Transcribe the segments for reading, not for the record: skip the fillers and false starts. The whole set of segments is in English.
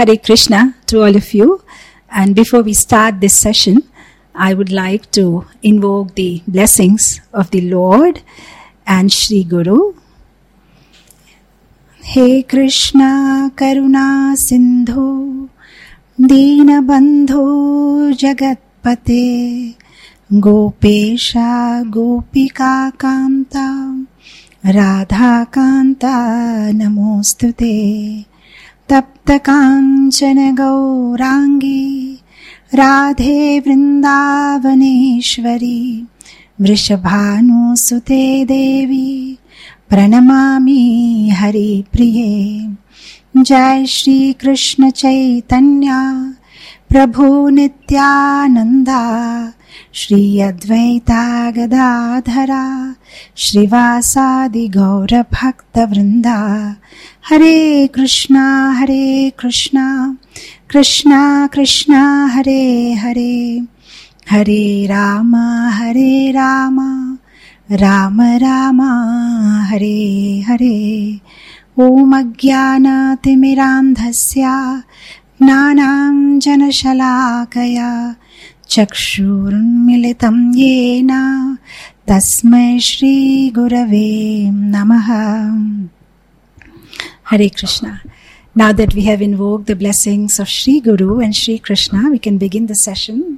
Hare Krishna to all of you. And before we start this session, I would like to invoke the blessings of the Lord and Shri Guru. He Krishna Karuna Sindhu Dina Bandhu Jagatpate Gopesha Gopika Kanta Radha Kanta Namostute Tapta Kanchana Gaurangi Radhe Vrindavaneshwari Vrishabhanu Sute Devi Pranamami Hari Priye Jai Shri Krishna Chaitanya Prabhu Nityananda Shri Advaita Gadadhara Shrivasadi Gaura Bhakta Vrinda Hare Krishna Krishna Krishna Hare Hare Hare Rama Rama Rama Hare Hare Om Ajnana Timirandhasya Gnanam Janashalakaya Chakshurunmilitam Yena Tasmai Shri Gurave Namaha. Hare Krishna. Now that we have invoked the blessings of Shri Guru and Shri Krishna, we can begin the session.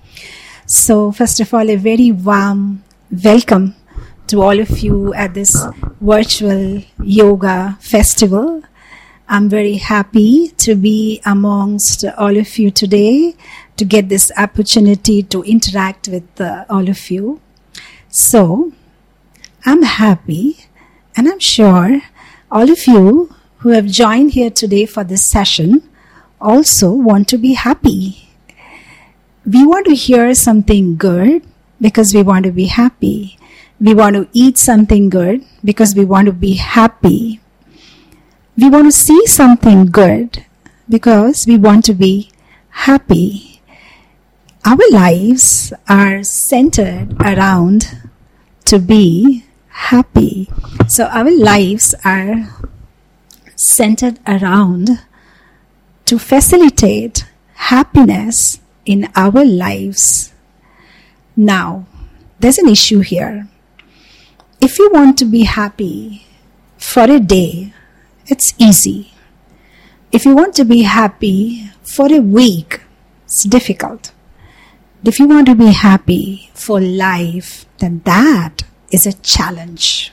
So first of all, a very warm welcome to all of you at this virtual yoga festival. I'm very happy to be amongst all of you today, to get this opportunity to interact with all of you. So, I'm happy and I'm sure all of you who have joined here today for this session also want to be happy. We want to hear something good because we want to be happy. We want to eat something good because we want to be happy. We want to see something good because we want to be happy. Our lives are centered around to be happy. So our lives are centered around to facilitate happiness in our lives. Now, there's an issue here. If you want to be happy for a day, it's easy. If you want to be happy for a week, it's difficult. If you want to be happy for life, then that is a challenge.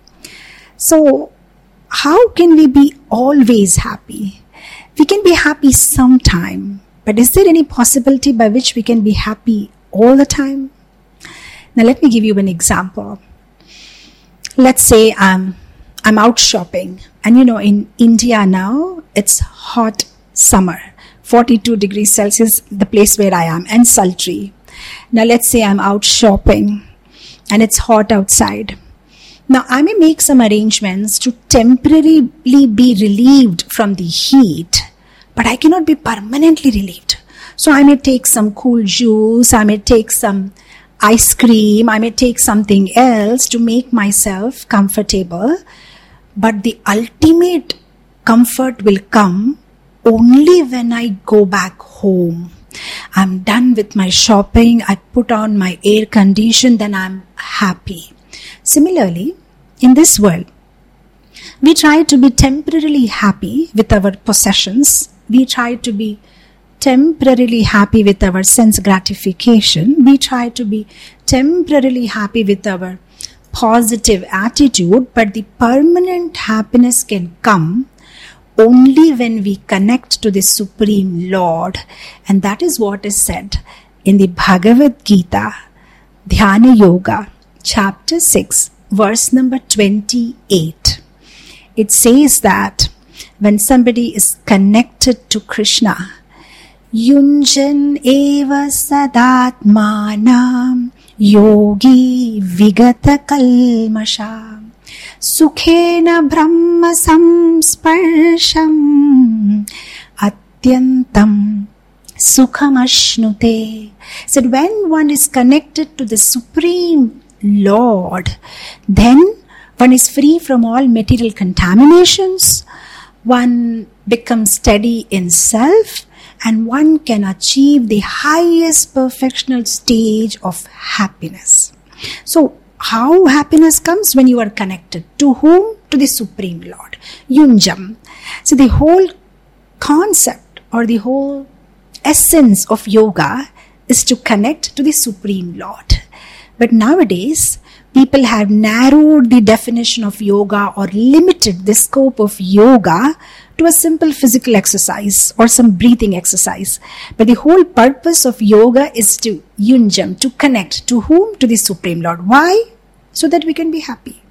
So, how can we be always happy? We can be happy sometime, but is there any possibility by which we can be happy all the time? Now, let me give you an example. Let's say I'm out shopping, and in India now, it's hot summer. 42 degrees Celsius, the place where I am, and sultry. Now let's say I'm out shopping and it's hot outside. Now I may make some arrangements to temporarily be relieved from the heat, but I cannot be permanently relieved. So I may take some cool juice, I may take some ice cream, I may take something else to make myself comfortable, but the ultimate comfort will come only when I go back home. I'm done with my shopping, I put on my air condition, then I'm happy. Similarly, in this world, we try to be temporarily happy with our possessions. We try to be temporarily happy with our sense gratification. We try to be temporarily happy with our positive attitude, but the permanent happiness can come only when we connect to the Supreme Lord. And that is what is said in the Bhagavad Gita, Dhyana Yoga, chapter 6, verse number 28. It says that when somebody is connected to Krishna, Yunjan eva sadatmanam yogi vigata kalmasha Sukhena brahma samsparsham atyantam sukhamashnute. So when one is connected to the Supreme Lord, then one is free from all material contaminations. One becomes steady in self, and one can achieve the highest perfectional stage of happiness. So, how happiness comes? When you are connected. To whom? To the Supreme Lord. Yunjam. So, the whole concept or the whole essence of yoga is to connect to the Supreme Lord. But nowadays, people have narrowed the definition of yoga or limited the scope of yoga to a simple physical exercise or some breathing exercise. But the whole purpose of yoga is to yunjam, to connect. To whom? To the Supreme Lord. Why? So that we can be happy.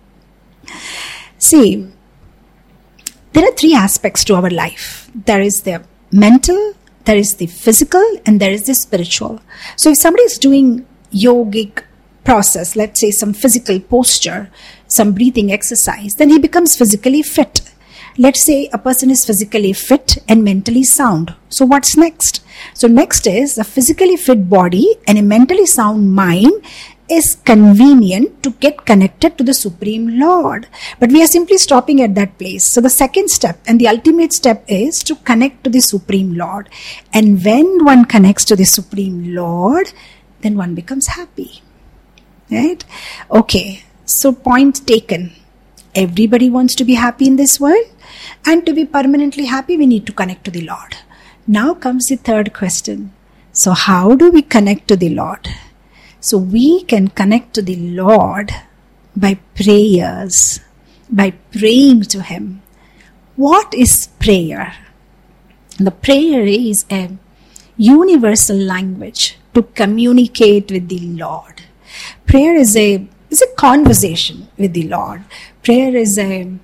See, there are three aspects to our life. There is the mental, there is the physical, and there is the spiritual. So if somebody is doing yogic process, let's say some physical posture, some breathing exercise, then he becomes physically fit. Let's say a person is physically fit and mentally sound. So what's next? So next is a physically fit body and a mentally sound mind is convenient to get connected to the Supreme Lord. But we are simply stopping at that place. So the second step and the ultimate step is to connect to the Supreme Lord. And when one connects to the Supreme Lord, then one becomes happy. Right? Okay. So point taken. Everybody wants to be happy in this world. And to be permanently happy, we need to connect to the Lord. Now comes the third question. So how do we connect to the Lord? So we can connect to the Lord by prayers, by praying to Him. What is prayer? The prayer is a universal language to communicate with the Lord. Prayer is a conversation with the Lord. Prayer is the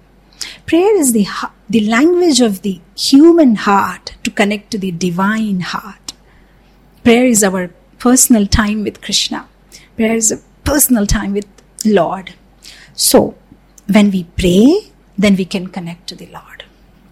language of the human heart to connect to the divine heart. Prayer is our personal time with Krishna. Prayer is a personal time with Lord. So, when we pray, then we can connect to the Lord.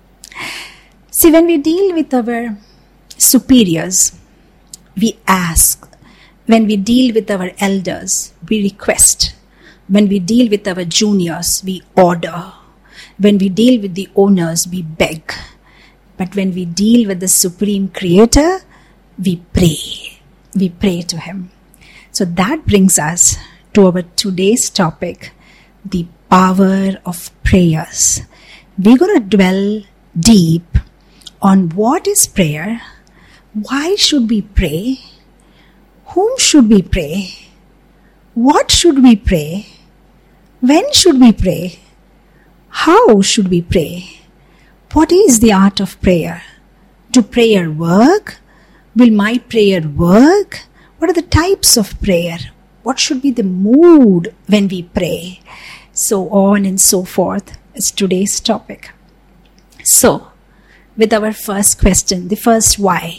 See, when we deal with our superiors, we ask. When we deal with our elders, we request. When we deal with our juniors, we order. When we deal with the owners, we beg. But when we deal with the Supreme Creator, we pray. We pray to Him. So that brings us to our today's topic, the power of prayers. We're going to dwell deep on what is prayer, why should we pray, whom should we pray, what should we pray, when should we pray, how should we pray, what is the art of prayer, do prayer work, will my prayer work, what are the types of prayer, what should be the mood when we pray, so on and so forth is today's topic. So, with our first question, the first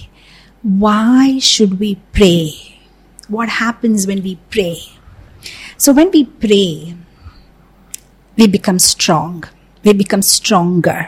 why should we pray? What happens when we pray? So when we pray, we become strong. We become stronger.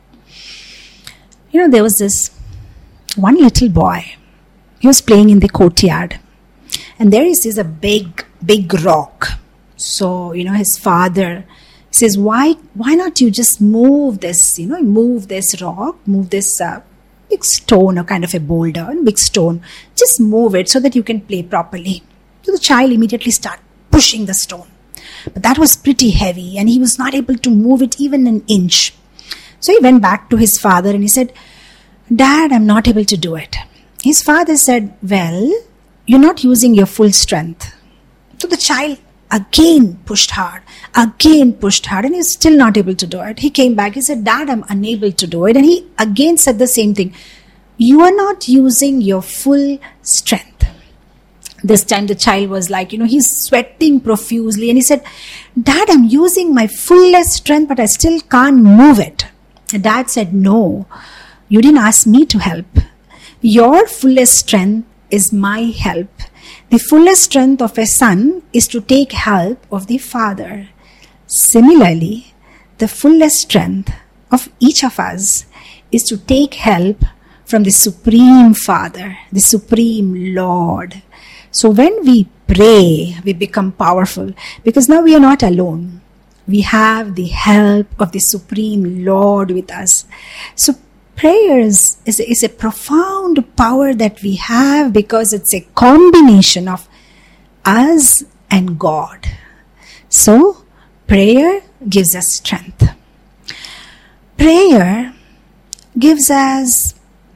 There was this one little boy. He was playing in the courtyard. And there is a big rock. So, his father says, why not you just move this, move this rock, move this big stone or kind of a boulder, big stone. Just move it so that you can play properly. So the child immediately started pushing the stone. But that was pretty heavy and he was not able to move it even an inch. So he went back to his father and he said, Dad, I'm not able to do it. His father said, well, you're not using your full strength. So the child again pushed hard, and he was still not able to do it. He came back, he said, Dad, I'm unable to do it. And he again said the same thing. You are not using your full strength. This time the child was like, he's sweating profusely. And he said, Dad, I'm using my fullest strength, but I still can't move it. And Dad said, no, you didn't ask me to help. Your fullest strength is my help. The fullest strength of a son is to take help of the father. Similarly, the fullest strength of each of us is to take help from the Supreme Father, the Supreme Lord. So when we pray, we become powerful because now we are not alone. We have the help of the Supreme Lord with us. So prayer is a profound power that we have because it's a combination of us and God. So, prayer gives us strength. Prayer gives us,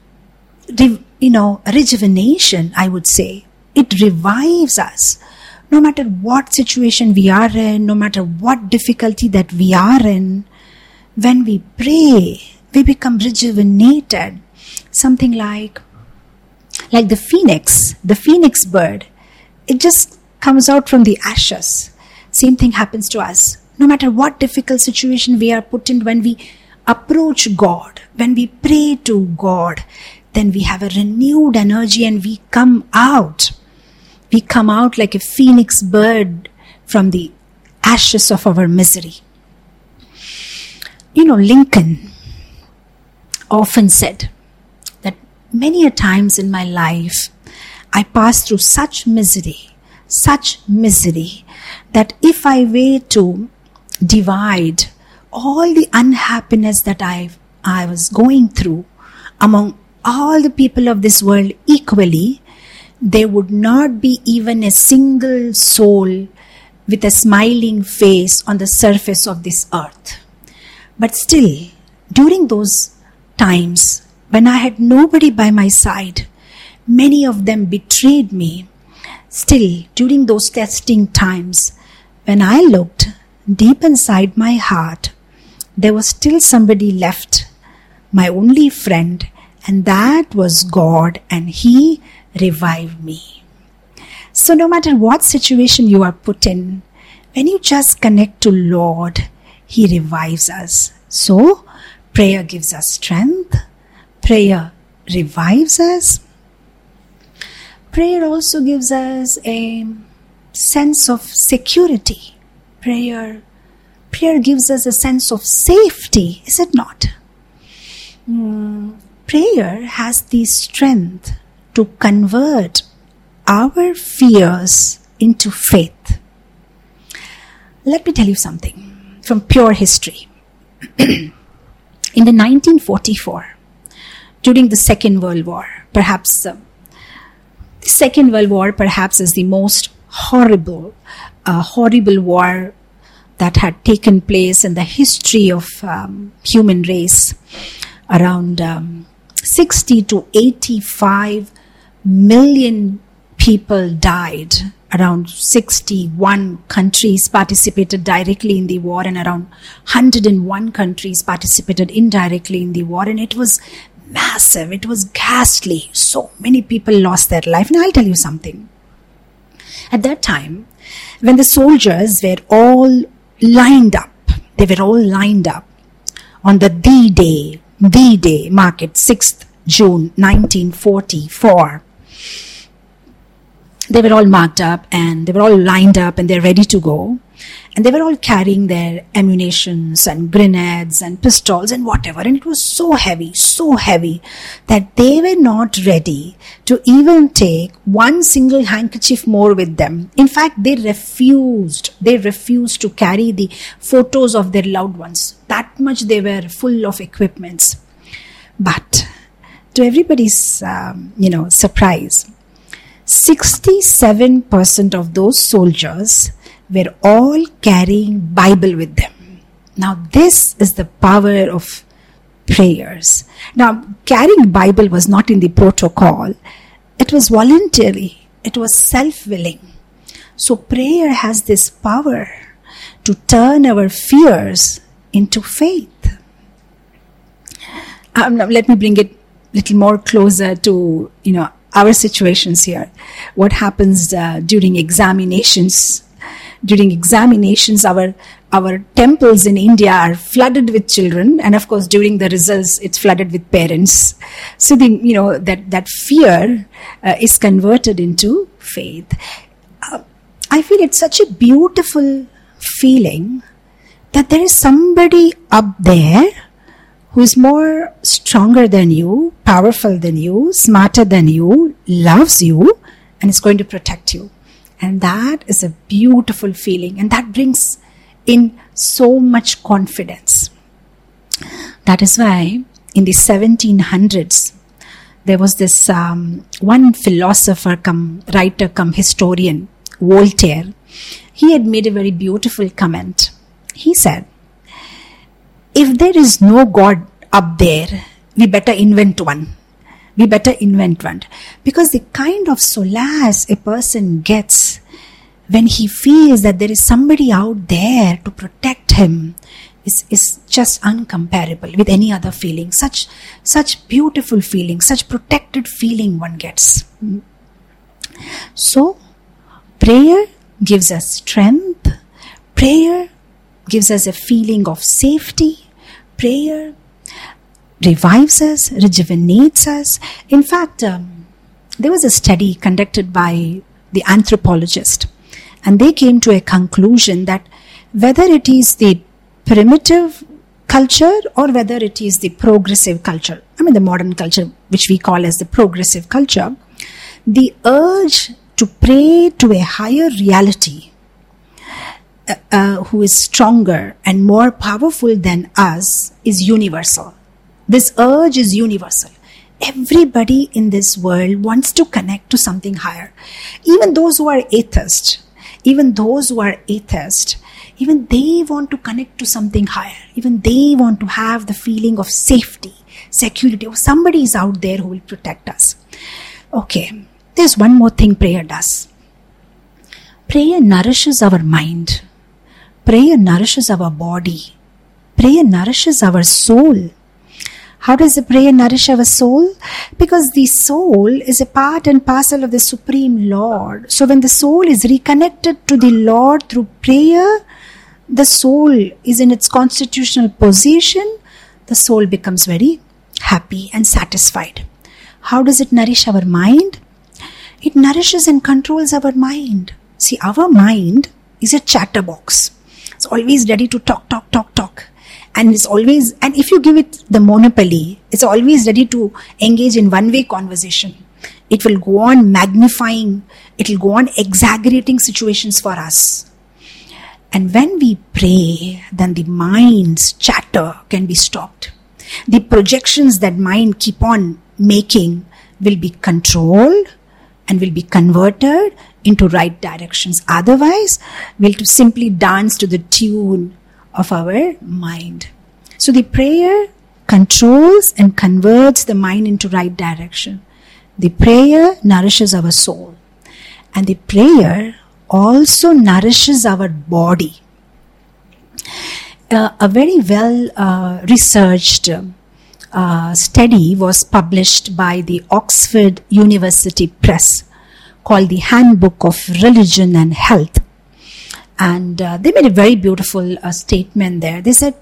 rejuvenation, I would say. It revives us. No matter what situation we are in, no matter what difficulty that we are in, when we pray, we become rejuvenated. Something like the phoenix bird. It just comes out from the ashes. Same thing happens to us. No matter what difficult situation we are put in, when we approach God, when we pray to God, then we have a renewed energy and we come out. We come out like a phoenix bird from the ashes of our misery. Lincoln often said that many a times in my life, I passed through such misery, that if I were to divide all the unhappiness that I was going through among all the people of this world equally, there would not be even a single soul with a smiling face on the surface of this earth. But still, during those times when I had nobody by my side, many of them betrayed me. Still, during those testing times, when I looked deep inside my heart, there was still somebody left, my only friend, and that was God, and He revived me. So no matter what situation you are put in, when you just connect to Lord, He revives us. So prayer gives us strength. Prayer revives us. Prayer also gives us a sense of security. Prayer gives us a sense of safety, is it not? Prayer has the strength to convert our fears into faith. Let me tell you something from pure history. In the 1944, during the Second World War, perhaps the Second World War perhaps is the most horrible war that had taken place in the history of human race. Around 60 to 85 million people died. Around 61 countries participated directly in the war, and around 101 countries participated indirectly in the war. And it was massive. It was ghastly. So many people lost their life. And I'll tell you something. At that time, when the soldiers were all lined up on the D-Day, mark it, 6th June 1944. They were all marked up and they were all lined up and they're ready to go. And they were all carrying their ammunitions and grenades and pistols and whatever. And it was so heavy that they were not ready to even take one single handkerchief more with them. In fact, they refused to carry the photos of their loved ones. That much they were full of equipments. But to everybody's, surprise, 67% of those soldiers were all carrying Bible with them. Now this is the power of prayers. Now carrying Bible was not in the protocol. It was voluntary. It was self-willing. So prayer has this power to turn our fears into faith. Now let me bring it a little more closer to, our situations here. What happens during examinations? During examinations, our temples in India are flooded with children, and of course, during the results, it's flooded with parents. So that fear is converted into faith. I feel it's such a beautiful feeling that there is somebody up there who is more stronger than you, powerful than you, smarter than you, loves you, and is going to protect you. And that is a beautiful feeling, and that brings in so much confidence. That is why in the 1700s, there was this one philosopher come writer come historian, Voltaire. He had made a very beautiful comment. He said, if there is no God up there, we better invent one. We better invent one. Because the kind of solace a person gets when he feels that there is somebody out there to protect him is just uncomparable with any other feeling. Such beautiful feeling, such protected feeling one gets. So, prayer gives us strength. Prayer gives us a feeling of safety. Prayer revives us, rejuvenates us. In fact, there was a study conducted by the anthropologist, and they came to a conclusion that whether it is the primitive culture or whether it is the progressive culture, the modern culture, which we call as the progressive culture, the urge to pray to a higher reality who is stronger and more powerful than us is universal. This urge is universal. Everybody in this world wants to connect to something higher. Even those who are atheists, even they want to connect to something higher. Even they want to have the feeling of safety, security. Somebody is out there who will protect us. Okay, there's one more thing prayer does. Prayer nourishes our mind. Prayer nourishes our body. Prayer nourishes our soul. How does the prayer nourish our soul? Because the soul is a part and parcel of the Supreme Lord. So when the soul is reconnected to the Lord through prayer, the soul is in its constitutional position. The soul becomes very happy and satisfied. How does it nourish our mind? It nourishes and controls our mind. See, our mind is a chatterbox. It's always ready to talk. And if you give it the monopoly, it's always ready to engage in one-way conversation. It will go on magnifying, it will go on exaggerating situations for us. And when we pray, then the mind's chatter can be stopped. The projections that mind keep on making will be controlled and will be converted into right directions. Otherwise, we'll to simply dance to the tune of our mind. So the prayer controls and converts the mind into right direction. The prayer nourishes our soul. And the prayer also nourishes our body. A very well researched study was published by the Oxford University Press called the Handbook of Religion and Health. And they made a very beautiful statement there. They said,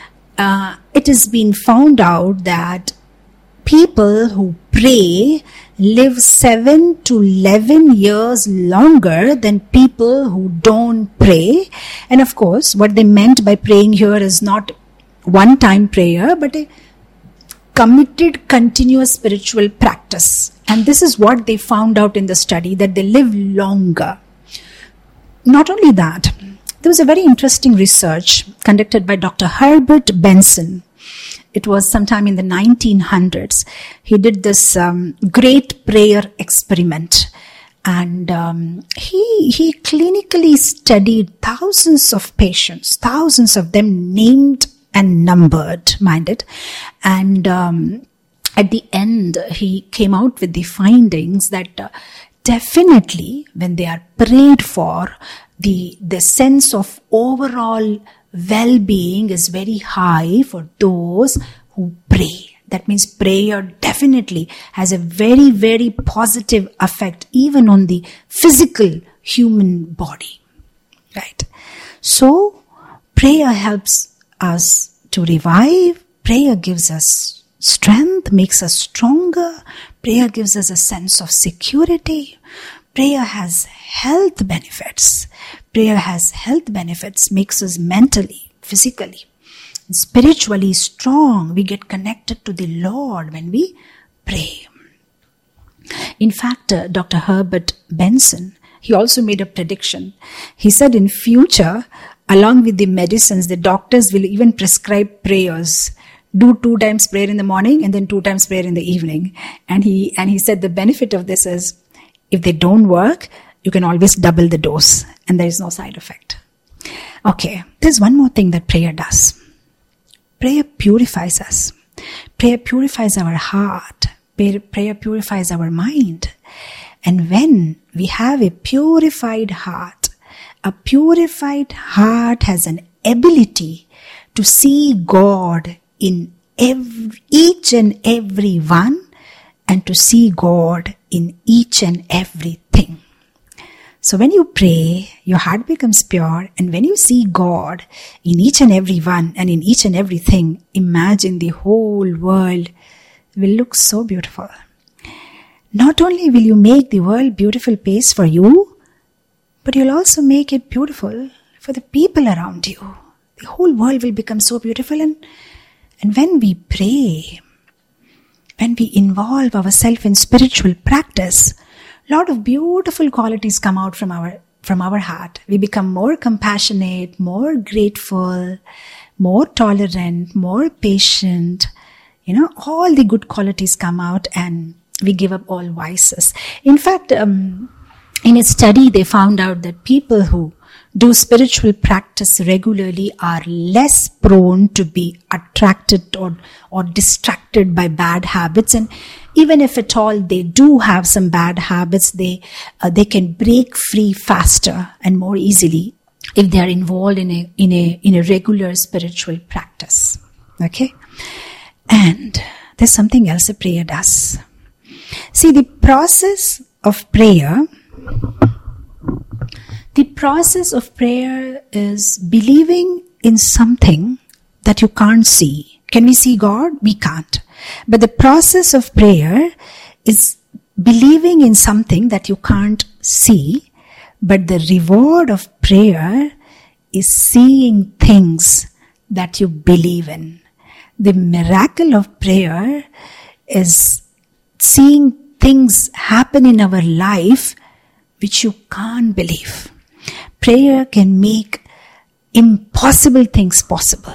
it has been found out that people who pray live 7 to 11 years longer than people who don't pray. And of course, what they meant by praying here is not one-time prayer, but a committed, continuous spiritual practice. And this is what they found out in the study, that they live longer. Not only that, there was a very interesting research conducted by Dr. Herbert Benson. It was sometime in the 1900s. He did this great prayer experiment. And he clinically studied thousands of patients, thousands of them named and numbered, mind it. And at the end, he came out with the findings that definitely when they are prayed for, the sense of overall well-being is very high for those who pray. That means prayer definitely has a very, very positive effect even on the physical human body. Right? So, prayer helps us to revive. Prayer gives us strength, makes us stronger. Prayer gives us a sense of security. Prayer has health benefits. Prayer has health benefits, makes us mentally, physically, spiritually strong. We get connected to the Lord when we pray. In fact, Dr. Herbert Benson, he also made a prediction. He said in future, along with the medicines, the doctors will even prescribe prayers do 2 times prayer in the morning and then 2 times prayer in the evening. And he said the benefit of this is, if they don't work, you can always double the dose and there is no side effect. Okay, there's one more thing that prayer does. Prayer purifies us. Prayer purifies our heart. Prayer purifies our mind. And when we have a purified heart has an ability to see God in each and every one, and to see God in each and everything. So when you pray, your heart becomes pure, and when you see God in each and every one and in each and everything, imagine the whole world will look so beautiful. Not only will you make the world beautiful place for you, but you'll also make it beautiful for the people around you. The whole world will become so beautiful. And when we pray, when we involve ourselves in spiritual practice, a lot of beautiful qualities come out from our heart. We become more compassionate, more grateful, more tolerant, more patient. All the good qualities come out, and we give up all vices. In fact, in a study, they found out that people who do spiritual practice regularly are less prone to be attracted or distracted by bad habits. And even if at all they do have some bad habits, they can break free faster and more easily if they are involved in a regular spiritual practice. Okay? And there's something else a prayer does. See, the process of prayer is believing in something that you can't see. Can we see God? We can't. But the process of prayer is believing in something that you can't see. But the reward of prayer is seeing things that you believe in. The miracle of prayer is seeing things happen in our life which you can't believe. Prayer can make impossible things possible.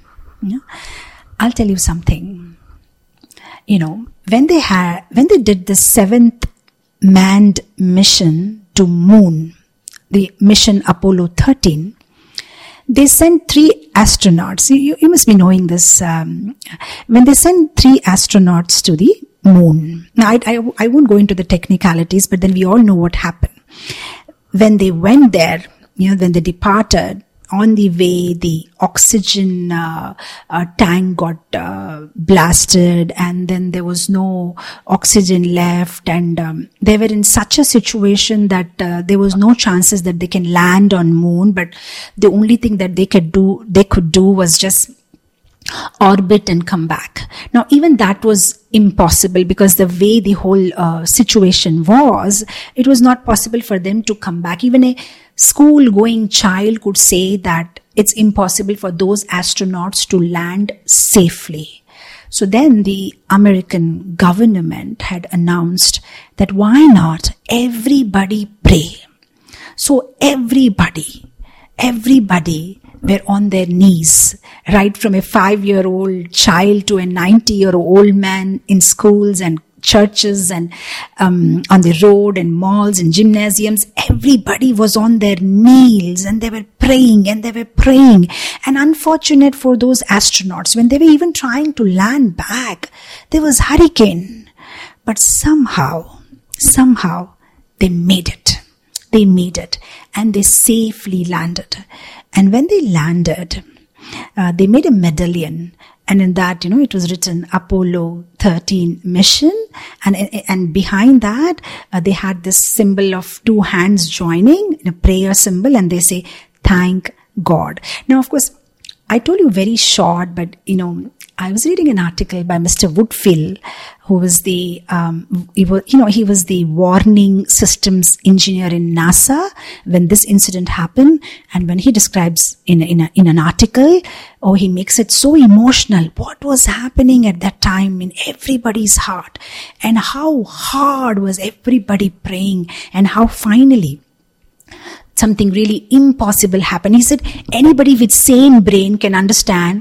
I'll tell you something. When they did the 7th manned mission to moon, the mission Apollo 13, they sent 3 astronauts. You must be knowing this. When they sent 3 astronauts to the moon. Now, I won't go into the technicalities, but then we all know what happened. When they went there, when they departed, on the way, the oxygen tank got blasted, and then there was no oxygen left, and they were in such a situation that there was no chances that they can land on moon. But the only thing that they could do was just orbit and come back. Now, even that was impossible, because the way the whole situation was, it was not possible for them to come back. Even a school-going child could say that it's impossible for those astronauts to land safely. So then the American government had announced that why not everybody pray. So everybody were on their knees, right from a 5-year-old child to a 90-year-old man in schools and churches and on the road and malls and gymnasiums. Everybody was on their knees, and they were praying and they were praying. And unfortunate for those astronauts, when they were even trying to land back, there was hurricane. But somehow they made it. They made it, and they safely landed. And when they landed, they made a medallion, and in that, it was written Apollo 13 mission, and behind that, they had this symbol of 2 hands joining, a prayer symbol, and they say, "Thank God." Now, of course, I told you very short, but I was reading an article by Mr. Woodfill, who was he was the warning systems engineer in NASA when this incident happened. And when he describes in an article, he makes it so emotional. What was happening at that time in everybody's heart, and how hard was everybody praying, and how finally something really impossible happened. He said anybody with sane brain can understand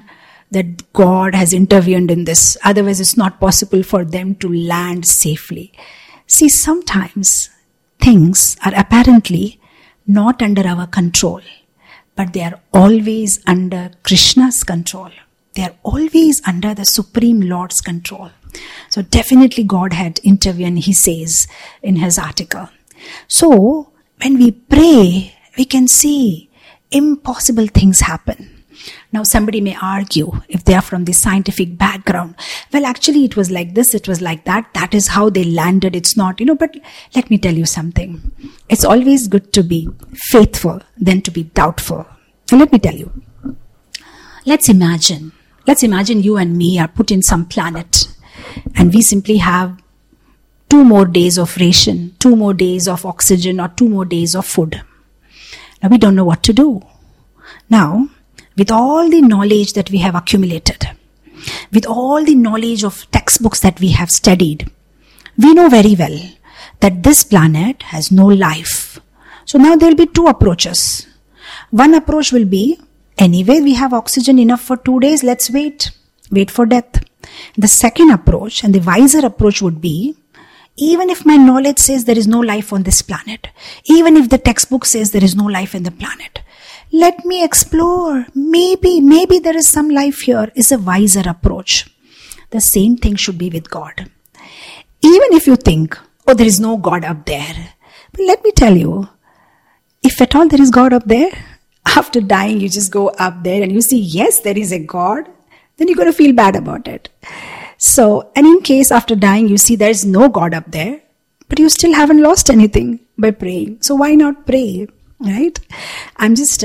that God has intervened in this. Otherwise, it's not possible for them to land safely. See, sometimes things are apparently not under our control, but they are always under Krishna's control. They are always under the Supreme Lord's control. So definitely God had intervened, he says in his article. So when we pray, we can see impossible things happen. Now somebody may argue, if they are from the scientific background, well actually it was like this, it was like that, that is how they landed, it's not, but let me tell you something. It's always good to be faithful than to be doubtful. So let me tell you. Let's imagine you and me are put in some planet and we simply have 2 more days of ration, 2 more days of oxygen, or 2 more days of food. Now we don't know what to do. Now, with all the knowledge that we have accumulated, with all the knowledge of textbooks that we have studied, we know very well that this planet has no life. So now there will be 2 approaches. One approach will be, anyway we have oxygen enough for 2 days, let's wait for death. The second approach, and the wiser approach, would be, even if my knowledge says there is no life on this planet, even if the textbook says there is no life in the planet, let me explore. Maybe there is some life here, is a wiser approach. The same thing should be with God. Even if you think, oh, there is no God up there. But let me tell you, if at all there is God up there, after dying you just go up there and you see, yes, there is a God, then you're going to feel bad about it. So, and in case after dying you see there is no God up there, but you still haven't lost anything by praying. So why not pray? Right? I'm just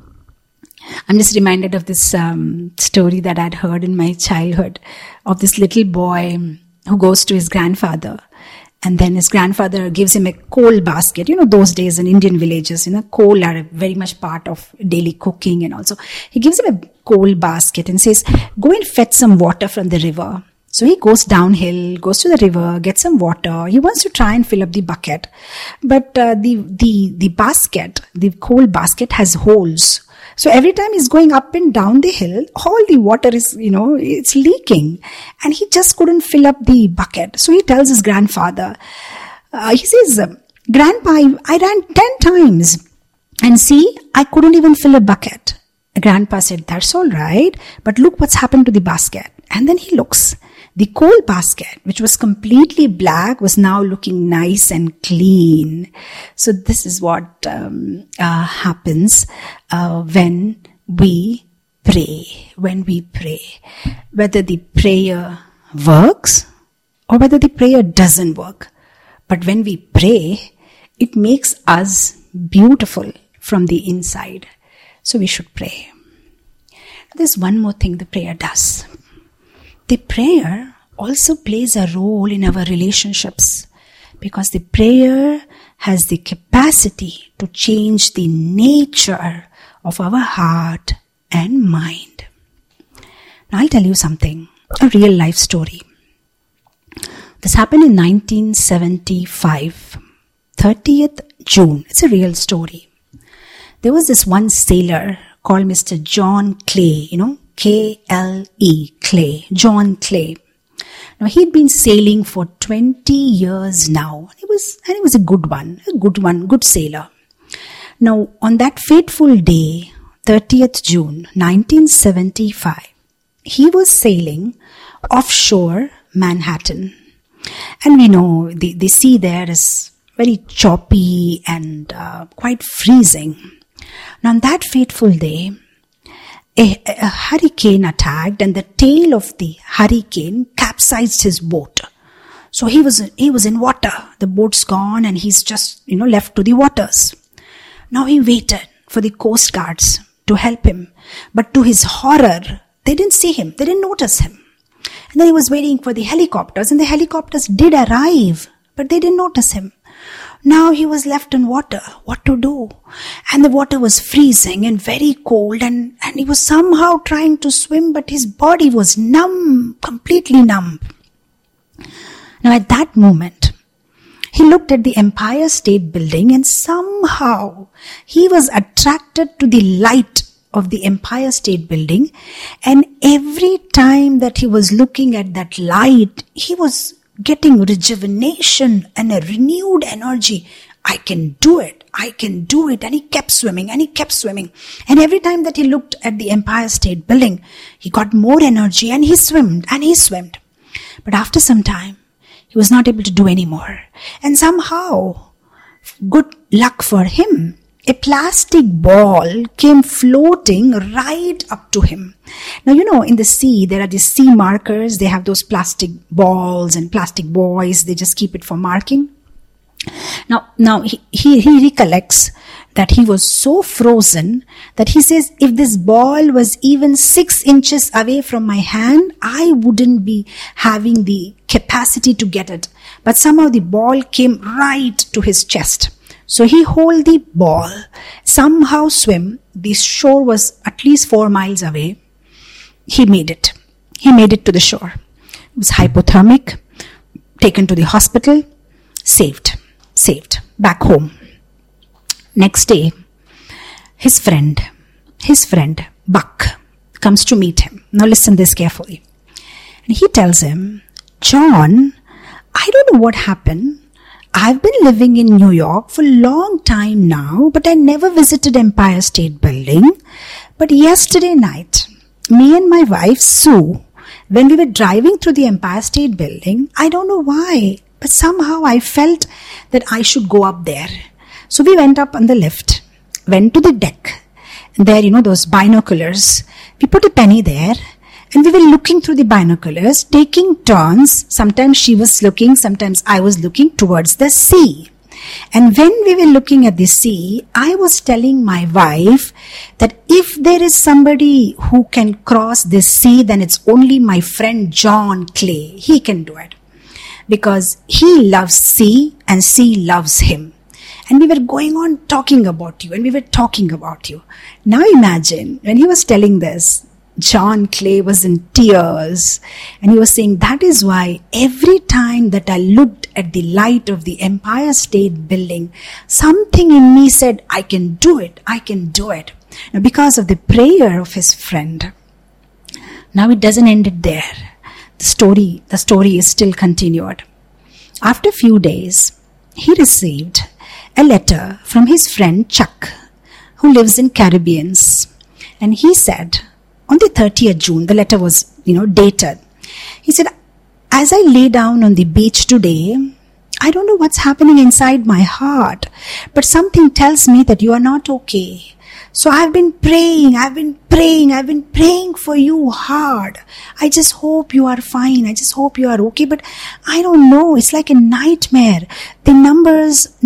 reminded of this story that I'd heard in my childhood of this little boy who goes to his grandfather, and then his grandfather gives him a coal basket. Those days in Indian villages, coal are very much part of daily cooking, and also he gives him a coal basket and says, go and fetch some water from the river. So he goes downhill, goes to the river, gets some water. He wants to try and fill up the bucket. But the basket, the coal basket, has holes. So every time he's going up and down the hill, all the water is, it's leaking. And he just couldn't fill up the bucket. So he tells his grandfather, he says, Grandpa, I ran 10 times. And see, I couldn't even fill a bucket. Grandpa said, that's all right. But look what's happened to the basket. And then he looks. The coal basket, which was completely black, was now looking nice and clean. So this is what happens when we pray. When we pray, whether the prayer works or whether the prayer doesn't work, but when we pray, it makes us beautiful from the inside. So we should pray. There's one more thing the prayer does. The prayer also plays a role in our relationships, because the prayer has the capacity to change the nature of our heart and mind. Now I'll tell you something, a real life story. This happened in 1975, 30th June. It's a real story. There was this one sailor called Mr. John Clay, K-L-E, Clay, John Clay. Now he'd been sailing for 20 years now. He was a good sailor. Now on that fateful day, 30th June, 1975, he was sailing offshore Manhattan. And we know the sea there is very choppy and quite freezing. Now on that fateful day, a hurricane attacked, and the tail of the hurricane capsized his boat. So he was in water. The boat's gone and he's just, left to the waters. Now he waited for the coast guards to help him. But to his horror, they didn't see him. They didn't notice him. And then he was waiting for the helicopters, and the helicopters did arrive, but they didn't notice him. Now he was left in water. What to do? And the water was freezing and very cold, and he was somehow trying to swim, but his body was numb, completely numb. Now at that moment, he looked at the Empire State Building, and somehow he was attracted to the light of the Empire State Building, and every time that he was looking at that light, he was getting rejuvenation and a renewed energy. I can do it. I can do it. And he kept swimming and he kept swimming. And every time that he looked at the Empire State Building, he got more energy and he swam and he swam. But after some time, he was not able to do any more. And somehow, good luck for him, a plastic ball came floating right up to him. Now, in the sea, there are these sea markers. They have those plastic balls and plastic buoys. They just keep it for marking. Now he recollects that he was so frozen that he says, if this ball was even 6 inches away from my hand, I wouldn't be having the capacity to get it. But somehow the ball came right to his chest. So he held the ball, somehow swim. The shore was at least 4 miles away. He made it. He made it to the shore. He was hypothermic, taken to the hospital, saved, back home. Next day, his friend, Buck, comes to meet him. Now listen this carefully. And he tells him, John, I don't know what happened. I've been living in New York for a long time now, but I never visited Empire State Building. But yesterday night, me and my wife, Sue, when we were driving through the Empire State Building, I don't know why, but somehow I felt that I should go up there. So we went up on the lift, went to the deck, and there, those binoculars. We put a penny there, and we were looking through the binoculars, taking turns. Sometimes she was looking, sometimes I was looking towards the sea. And when we were looking at the sea, I was telling my wife that if there is somebody who can cross this sea, then it's only my friend John Clay. He can do it. Because he loves sea and sea loves him. And we were going on talking about you, and we were talking about you. Now imagine, when he was telling this, John Clay was in tears, and he was saying, that is why every time that I looked at the light of the Empire State Building, something in me said, I can do it, I can do it. Now, because of the prayer of his friend. Now it doesn't end it there. The story is still continued. After a few days, he received a letter from his friend Chuck, who lives in Caribbeans. And he said, on the 30th June, the letter was, dated. He said, as I lay down on the beach today, I don't know what's happening inside my heart, but something tells me that you are not okay. So I've been praying for you hard. I just hope you are fine. I just hope you are okay. But I don't know. It's like a nightmare. The numbers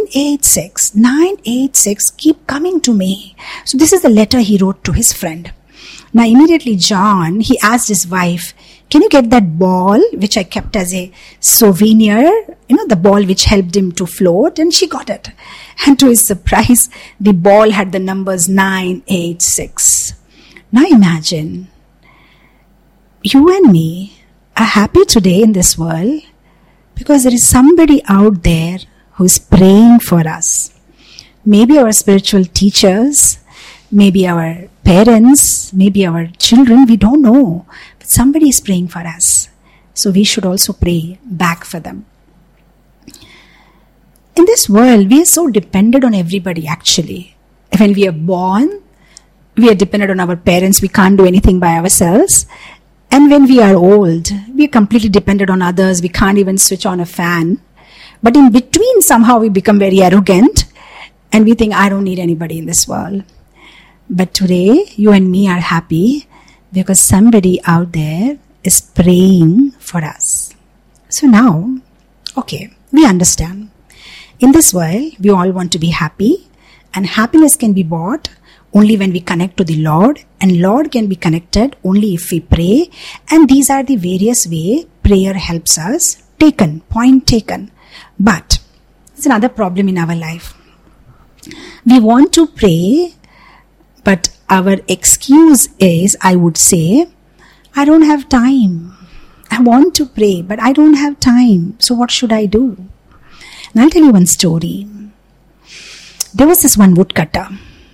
986 keep coming to me. So this is the letter he wrote to his friend. Now immediately John, he asked his wife, can you get that ball which I kept as a souvenir? The ball which helped him to float, and she got it. And to his surprise, the ball had the numbers 986. Now imagine, you and me are happy today in this world because there is somebody out there who is praying for us. Maybe our spiritual teachers, maybe our parents, maybe our children, we don't know. But somebody is praying for us. So we should also pray back for them. In this world, we are so dependent on everybody actually. When we are born, we are dependent on our parents. We can't do anything by ourselves. And when we are old, we are completely dependent on others. We can't even switch on a fan. But in between, somehow we become very arrogant and we think, I don't need anybody in this world. But today, you and me are happy because somebody out there is praying for us. So now, okay, we understand. In this world, we all want to be happy, and happiness can be bought only when we connect to the Lord, and Lord can be connected only if we pray. And these are the various ways prayer helps us. Point taken. But there's another problem in our life. We want to pray, but our excuse is, I would say, I don't have time. I want to pray, but I don't have time. So what should I do? And I'll tell you one story. There was this one woodcutter.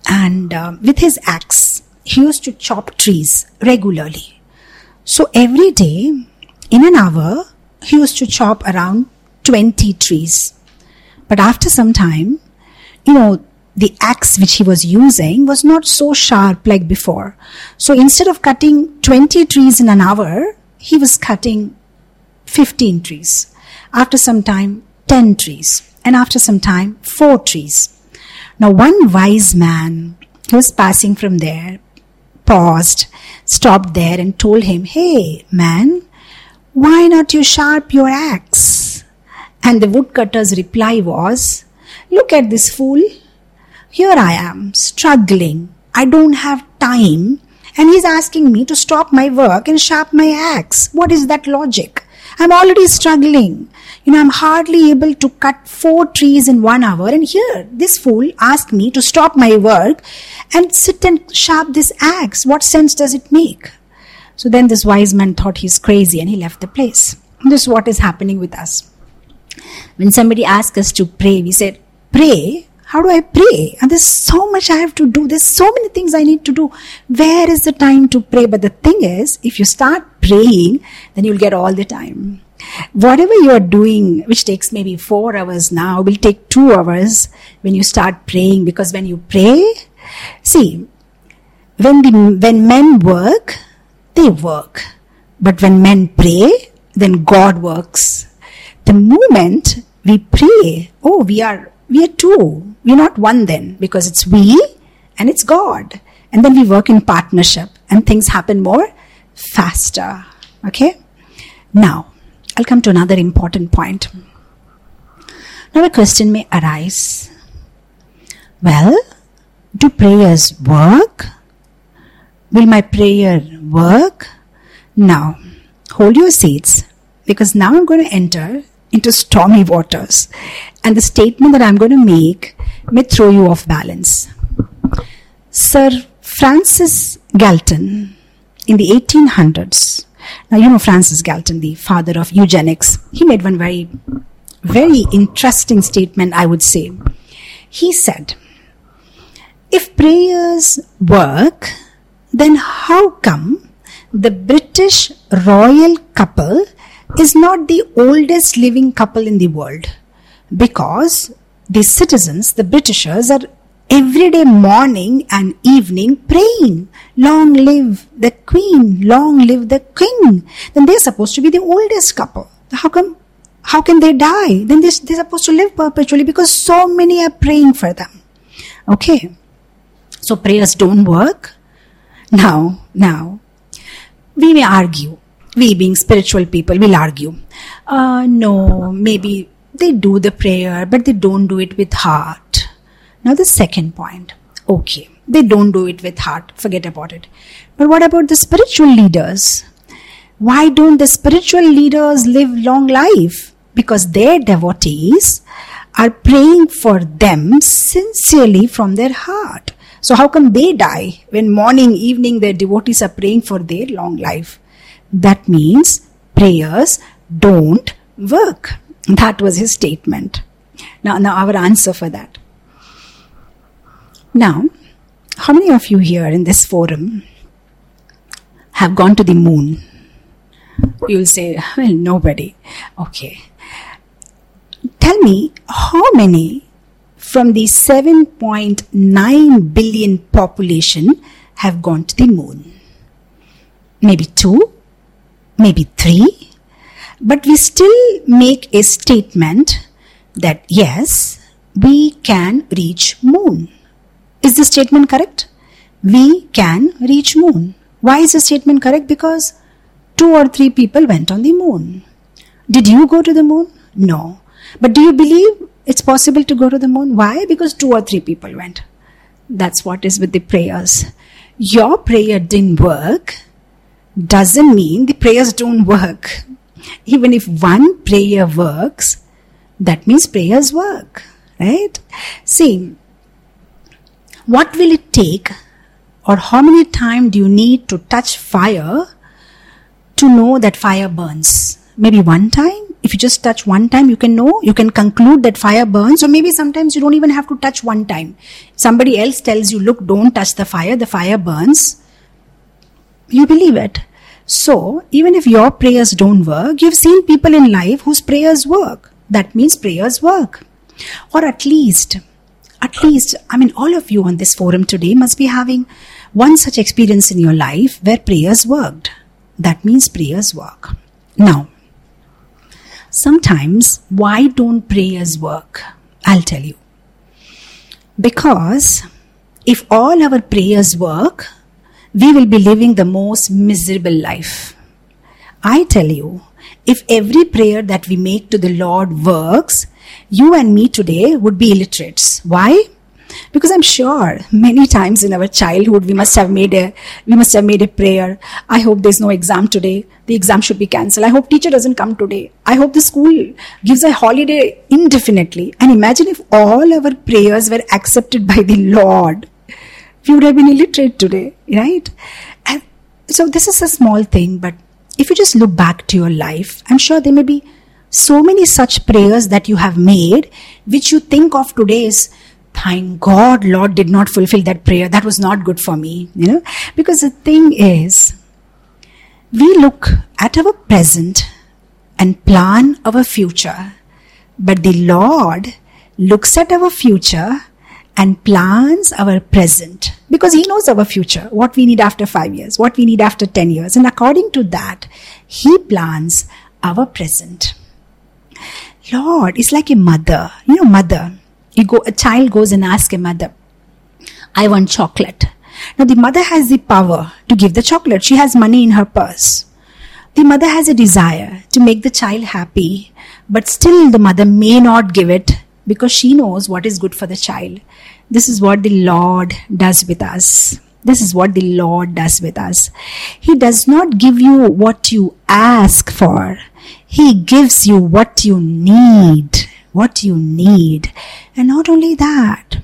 And with his axe, he used to chop trees regularly. So every day, in an hour, he used to chop around 20 trees. But after some time, the axe which he was using was not so sharp like before. So instead of cutting 20 trees in an hour, he was cutting 15 trees. After some time, 10 trees. And after some time, 4 trees. Now one wise man who was passing from there paused, stopped there and told him, "Hey man, why not you sharp your axe?" And the woodcutter's reply was, "Look at this fool. Here I am, struggling. I don't have time. And he's asking me to stop my work and sharp my axe. What is that logic? I'm already struggling. I'm hardly able to cut 4 trees in 1 hour. And here, this fool asked me to stop my work and sit and sharp this axe. What sense does it make?" So then this wise man thought he's crazy and he left the place. This is what is happening with us. When somebody asks us to pray, we said, "Pray? How do I pray? And there's so much I have to do. There's so many things I need to do. Where is the time to pray?" But the thing is, if you start praying, then you'll get all the time. Whatever you are doing, which takes maybe 4 hours now, will take 2 hours when you start praying. Because when you pray, see, when men work, they work. But when men pray, then God works. The moment we pray, we are two. We're not one then, because it's we and it's God. And then we work in partnership and things happen more faster. Okay? Now, I'll come to another important point. Now a question may arise. Well, do prayers work? Will my prayer work? Now, hold your seats, because now I'm going to enter into stormy waters. And the statement that I'm going to make may throw you off balance. Sir Francis Galton, in the 1800s, now Francis Galton, the father of eugenics, he made one very, very interesting statement, I would say. He said, "If prayers work, then how come the British royal couple is not the oldest living couple in the world? Because the citizens, the Britishers, are every day morning and evening praying, 'Long live the Queen, long live the King.' Then they're supposed to be the oldest couple. How can they die? Then they're supposed to live perpetually, because so many are praying for them." Okay. So prayers don't work. Now, we may argue. We being spiritual people will argue. No, maybe they do the prayer, but they don't do it with heart. Now the second point. Okay, they don't do it with heart. Forget about it. But what about the spiritual leaders? Why don't the spiritual leaders live long life? Because their devotees are praying for them sincerely from their heart. So how come they die when morning, evening their devotees are praying for their long life? That means prayers don't work. That was his statement. Now our answer for that. Now, how many of you here in this forum have gone to the moon? You'll say, well, nobody. Okay. Tell me, how many from the 7.9 billion population have gone to the moon? Maybe 2, maybe 3. But we still make a statement that yes, we can reach moon. Is the statement correct? We can reach moon. Why is the statement correct? Because 2 or 3 people went on the moon. Did you go to the moon? No. But do you believe it's possible to go to the moon? Why? Because 2 or 3 people went. That's what is with the prayers. Your prayer didn't work doesn't mean the prayers don't work. Even if one prayer works, that means prayers work. Right? See, what will it take, or how many times do you need to touch fire to know that fire burns? Maybe 1 time? If you just touch one time, you can conclude that fire burns, or maybe sometimes you don't even have to touch one time. Somebody else tells you, look, don't touch the fire burns. You believe it. So, even if your prayers don't work, you've seen people in life whose prayers work. That means prayers work. Or at least, all of you on this forum today must be having one such experience in your life where prayers worked. That means prayers work. Now, sometimes, why don't prayers work? I'll tell you. Because if all our prayers work, we will be living the most miserable life. I tell you, if every prayer that we make to the Lord works, you and me today would be illiterates. Why? Because I'm sure many times in our childhood we must have made a prayer. I hope there's no exam today. The exam should be cancelled. I hope teacher doesn't come today. I hope the school gives a holiday indefinitely. And imagine if all our prayers were accepted by the Lord. We would have been illiterate today, right? And so this is a small thing, but if you just look back to your life, I'm sure there may be so many such prayers that you have made, which you think of today as, thank God, Lord did not fulfill that prayer. That was not good for me, Because the thing is, we look at our present and plan our future, but the Lord looks at our future and plans our present, because He knows our future, what we need after 5 years, what we need after 10 years. And according to that, He plans our present. Lord is like a mother. Mother. A child goes and asks a mother, I want chocolate. Now the mother has the power to give the chocolate. She has money in her purse. The mother has a desire to make the child happy, but still the mother may not give it because she knows what is good for the child. This is what the Lord does with us. This is what the Lord does with us. He does not give you what you ask for. He gives you what you need. What you need. And not only that,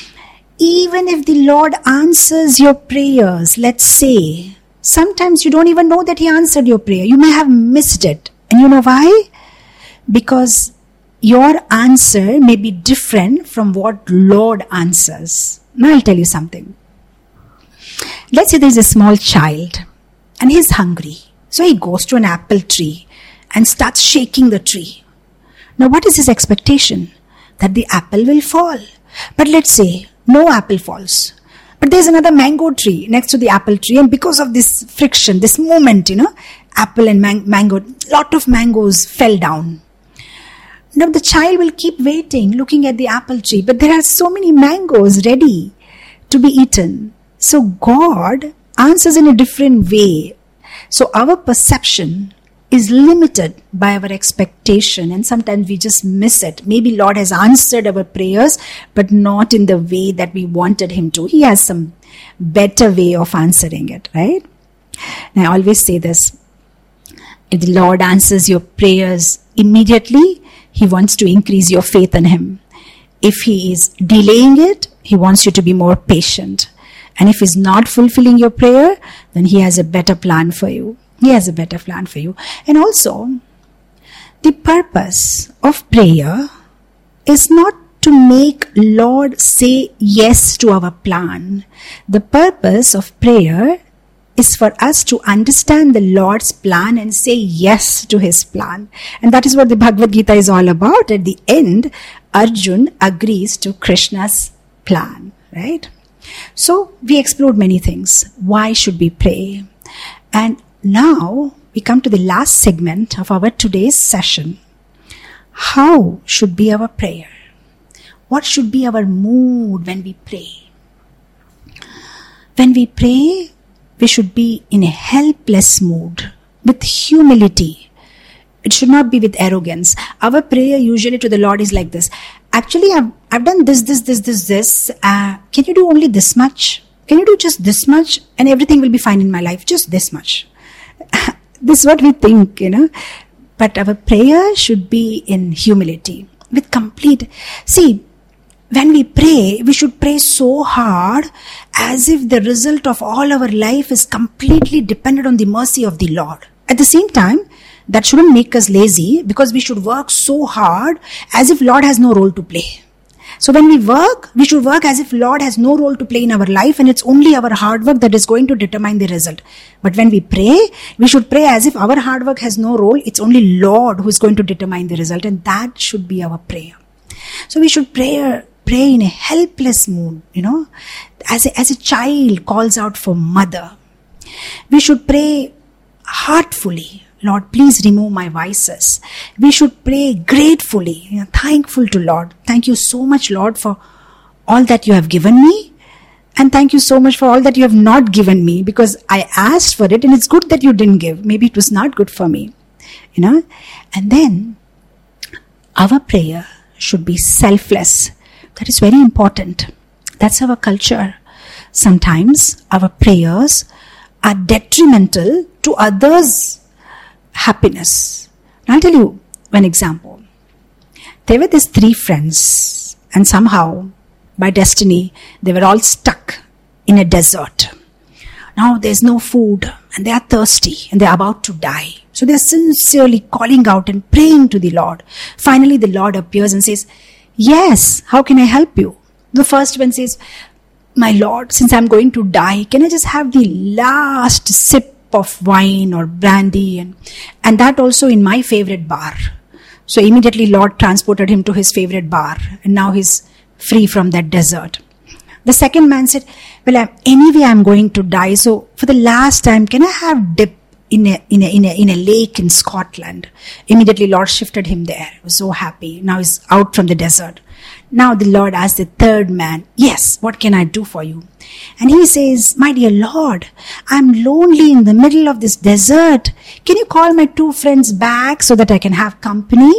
even if the Lord answers your prayers, let's say, sometimes you don't even know that He answered your prayer. You may have missed it. And you know why? Because your answer may be different from what Lord answers. Now I'll tell you something. Let's say there's a small child and he's hungry. So he goes to an apple tree and starts shaking the tree. Now what is his expectation? That the apple will fall. But let's say no apple falls. But there's another mango tree next to the apple tree, and because of this friction, this movement, apple and mango, lot of mangoes fell down. Now the child will keep waiting, looking at the apple tree, but there are so many mangoes ready to be eaten. So God answers in a different way. So our perception is limited by our expectation, and sometimes we just miss it. Maybe Lord has answered our prayers, but not in the way that we wanted Him to. He has some better way of answering it, right? And I always say this. If the Lord answers your prayers immediately, He wants to increase your faith in Him. If He is delaying it, He wants you to be more patient. And if He's not fulfilling your prayer, then He has a better plan for you. He has a better plan for you. And also, the purpose of prayer is not to make Lord say yes to our plan. The purpose of prayer is for us to understand the Lord's plan and say yes to His plan. And that is what the Bhagavad Gita is all about. At the end, Arjun agrees to Krishna's plan, right? So we explored many things. Why should we pray? And now we come to the last segment of our today's session. How should be our prayer? What should be our mood when we pray? When we pray, we should be in a helpless mood, with humility. It should not be with arrogance. Our prayer usually to the Lord is like this. Actually, I've done this. Can you do only this much? Can you do just this much? And everything will be fine in my life. Just this much. This is what we think, But our prayer should be in humility, with complete... See, when we pray, we should pray so hard as if the result of all our life is completely dependent on the mercy of the Lord. At the same time, that shouldn't make us lazy, because we should work so hard as if Lord has no role to play. So when we work, we should work as if Lord has no role to play in our life, and it's only our hard work that is going to determine the result. But when we pray, we should pray as if our hard work has no role. It's only Lord who is going to determine the result, and that should be our prayer. So we should pray in a helpless mood, as a child calls out for mother. We should pray heartfully. Lord, please remove my vices. We should pray gratefully, thankful to Lord. Thank you so much, Lord, for all that you have given me. And thank you so much for all that you have not given me, because I asked for it and it's good that you didn't give. Maybe it was not good for me, And then our prayer should be selfless. That is very important. That's our culture. Sometimes our prayers are detrimental to others' happiness. I'll tell you one example. There were these 3 friends, and somehow, by destiny, they were all stuck in a desert. Now there's no food, and they are thirsty, and they're about to die. So they're sincerely calling out and praying to the Lord. Finally, the Lord appears and says, "Yes, how can I help you?" The first one says, "My Lord, since I'm going to die, can I just have the last sip of wine or brandy, and that also in my favorite bar?" So immediately Lord transported him to his favorite bar, and now he's free from that desert. The second man said, "Well, anyway I'm going to die, so for the last time, can I have dip in a lake in Scotland?" Immediately Lord shifted him there. He was so happy. Now he's out from the desert. Now the Lord asked the third man, "Yes, what can I do for you?" And he says, "My dear Lord, I'm lonely in the middle of this desert. Can you call my 2 friends back so that I can have company?"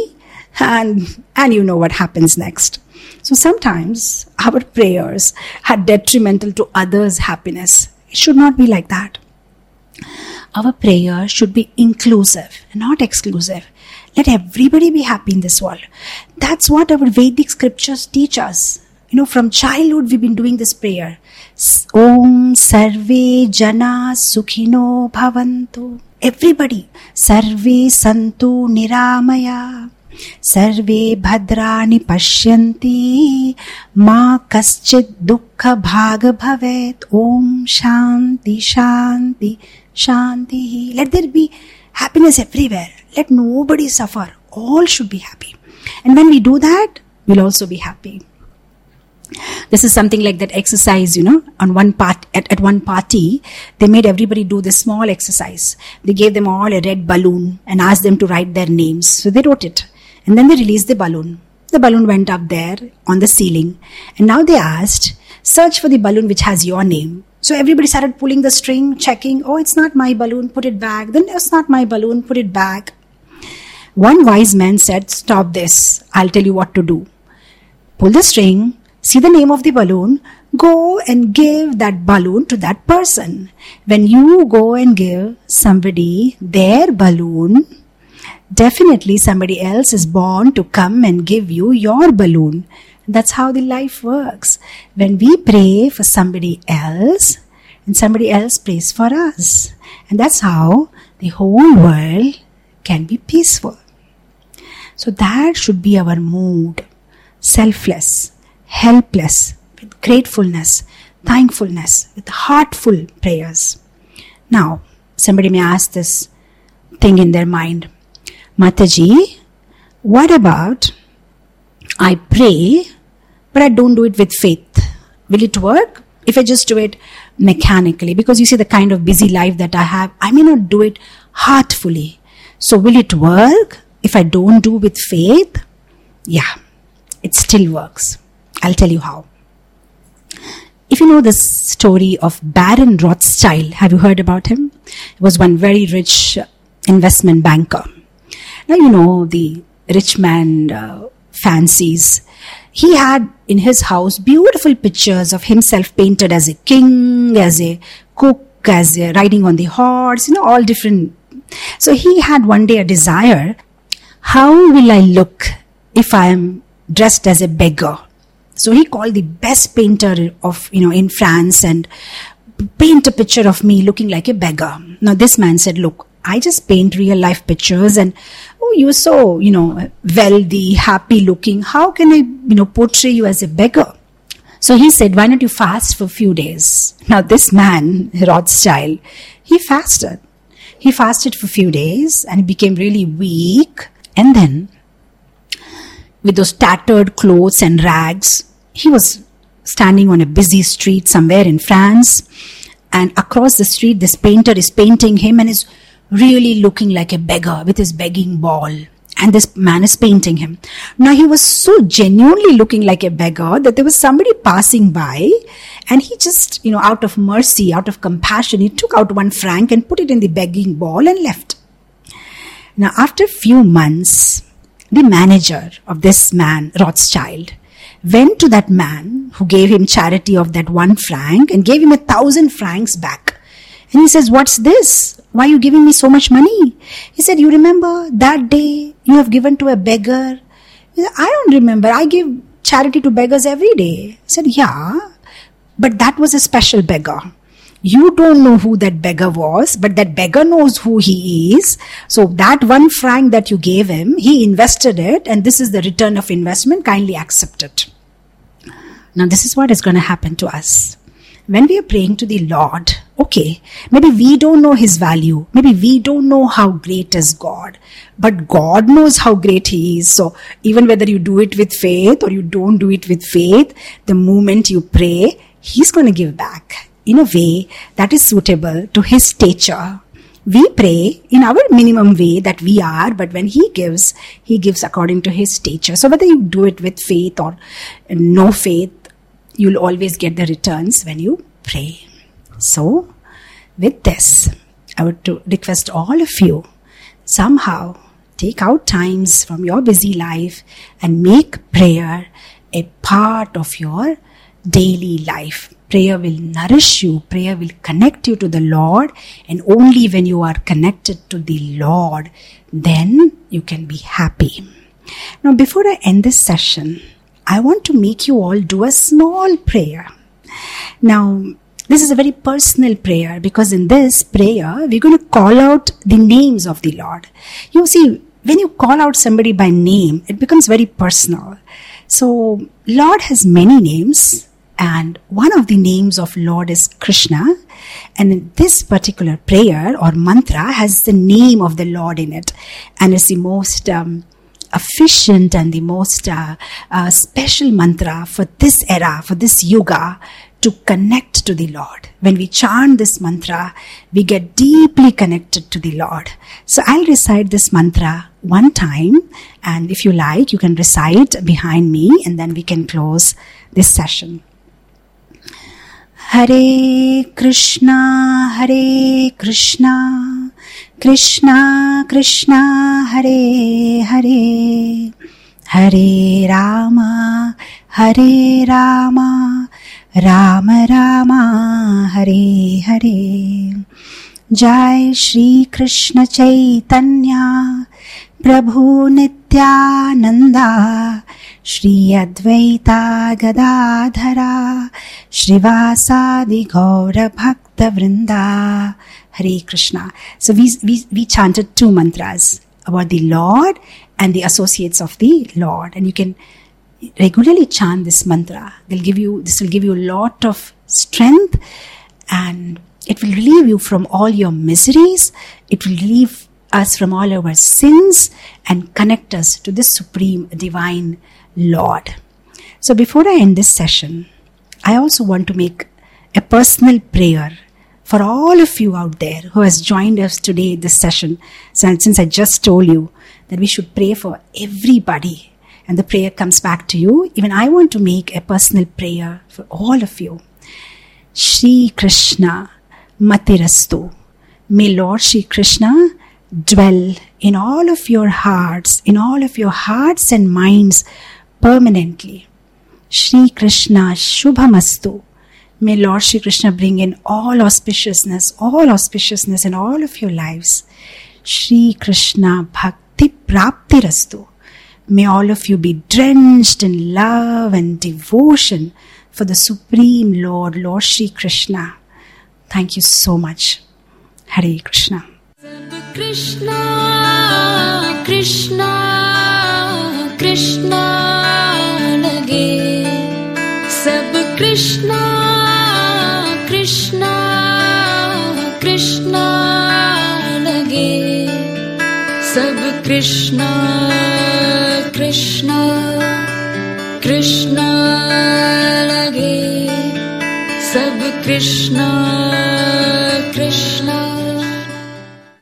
And you know what happens next. So sometimes our prayers are detrimental to others' happiness. It should not be like that. Our prayer should be inclusive, not exclusive. Let everybody be happy in this world. That's what our Vedic scriptures teach us. From childhood we've been doing this prayer. Om Sarve Jana Sukhino Bhavantu. Everybody. Sarve Santu Niramaya. Sarve Bhadrani Pashyanti. Ma Kaschid Dukkha Bhaga Bhavet. Om Shanti Shanti Shanti. Let there be happiness everywhere. Let nobody suffer. All should be happy. And when we do that, we'll also be happy. This is something like that exercise, on one part, at one party, they made everybody do this small exercise. They gave them all a red balloon and asked them to write their names. So they wrote it. And then they released the balloon. The balloon went up there on the ceiling. And now they asked, search for the balloon which has your name. So everybody started pulling the string, checking, oh, it's not my balloon, put it back. Then it's not my balloon, put it back. One wise man said, stop this. I'll tell you what to do. Pull the string, see the name of the balloon, go and give that balloon to that person. When you go and give somebody their balloon, definitely somebody else is born to come and give you your balloon. That's how the life works. When we pray for somebody else, and somebody else prays for us. And that's how the whole world can be peaceful. So that should be our mood. Selfless, helpless, with gratefulness, thankfulness, with heartful prayers. Now, somebody may ask this thing in their mind, Mataji, what about I pray, but I don't do it with faith? Will it work if I just do it mechanically? Because you see the kind of busy life that I have, I may not do it heartfully. So will it work if I don't do with faith? Yeah, it still works. I'll tell you how. If you know the story of Baron Rothschild, have you heard about him? He was one very rich investment banker. Now you know the rich man fancies. He had in his house beautiful pictures of himself painted as a king, as a cook, as a riding on the horse, all different. So he had one day a desire, how will I look if I am dressed as a beggar? So he called the best painter of, in France and paint a picture of me looking like a beggar. Now this man said, look, I just paint real life pictures and, oh, you're so, wealthy, happy looking. How can I, portray you as a beggar? So he said, why don't you fast for a few days? Now this man, Rothschild, he fasted. He fasted for a few days and he became really weak. And then, with those tattered clothes and rags, he was standing on a busy street somewhere in France. And across the street, this painter is painting him and is really looking like a beggar with his begging ball. And this man is painting him. Now he was so genuinely looking like a beggar that there was somebody passing by, and he just, out of mercy, out of compassion, he took out 1 franc and put it in the begging ball and left. Now after a few months, the manager of this man, Rothschild, went to that man who gave him charity of that 1 franc and gave him 1,000 francs back. And he says, what's this? Why are you giving me so much money? He said, you remember that day you have given to a beggar? He said, I don't remember. I give charity to beggars every day. He said, yeah, but that was a special beggar. You don't know who that beggar was, but that beggar knows who he is. So that 1 franc that you gave him, he invested it, and this is the return of investment. Kindly accept it. Now this is what is going to happen to us. When we are praying to the Lord, okay, maybe we don't know His value. Maybe we don't know how great is God. But God knows how great He is. So even whether you do it with faith or you don't do it with faith, the moment you pray, He's going to give back in a way that is suitable to His stature. We pray in our minimum way that we are, but when He gives according to His stature. So whether you do it with faith or no faith, you'll always get the returns when you pray. So, with this, I would request all of you, somehow take out times from your busy life and make prayer a part of your daily life. Prayer will nourish you. Prayer will connect you to the Lord. And only when you are connected to the Lord, then you can be happy. Now, before I end this session, I want to make you all do a small prayer. Now, this is a very personal prayer because in this prayer, we're going to call out the names of the Lord. You see, when you call out somebody by name, it becomes very personal. So, Lord has many names, and one of the names of Lord is Krishna. And this particular prayer or mantra has the name of the Lord in it, and it's the most efficient and the most special mantra for this era, for this yuga, to connect to the Lord. When we chant this mantra, we get deeply connected to the Lord. So I'll recite this mantra 1 time, and if you like, you can recite behind me, and then we can close this session. Hare Krishna, Krishna Krishna, Hare Hare, Hare Rama, Rama Rama, Hare Hare. Jai Shri Krishna Chaitanya, Prabhu Nityananda, Shri Advaita Gadadhara, Shrivasadi Gaura Bhakta Vrinda. Hare Krishna. So we chanted 2 mantras about the Lord and the associates of the Lord. And you can regularly chant this mantra. This will give you a lot of strength, and it will relieve you from all your miseries. It will relieve us from all our sins and connect us to the supreme divine Lord. So before I end this session, I also want to make a personal prayer for all of you out there who has joined us today this session. Since I just told you that we should pray for everybody, and the prayer comes back to you, even I want to make a personal prayer for all of you. Shri Krishna Matirastu. May Lord Shri Krishna dwell in all of your hearts and minds permanently. Shri Krishna Shubhamastu. May Lord Shri Krishna bring in all auspiciousness in all of your lives. Shri Krishna Bhakti Praptirastu. May all of you be drenched in love and devotion for the Supreme Lord, Lord Shri Krishna. Thank you so much. Hare Krishna. Krishna Krishna Krishna लगे, सब कृष्णा कृष्णा कृष्णा लगे, सब कृष्णा कृष्णा कृष्णा लगे, सब कृष्णा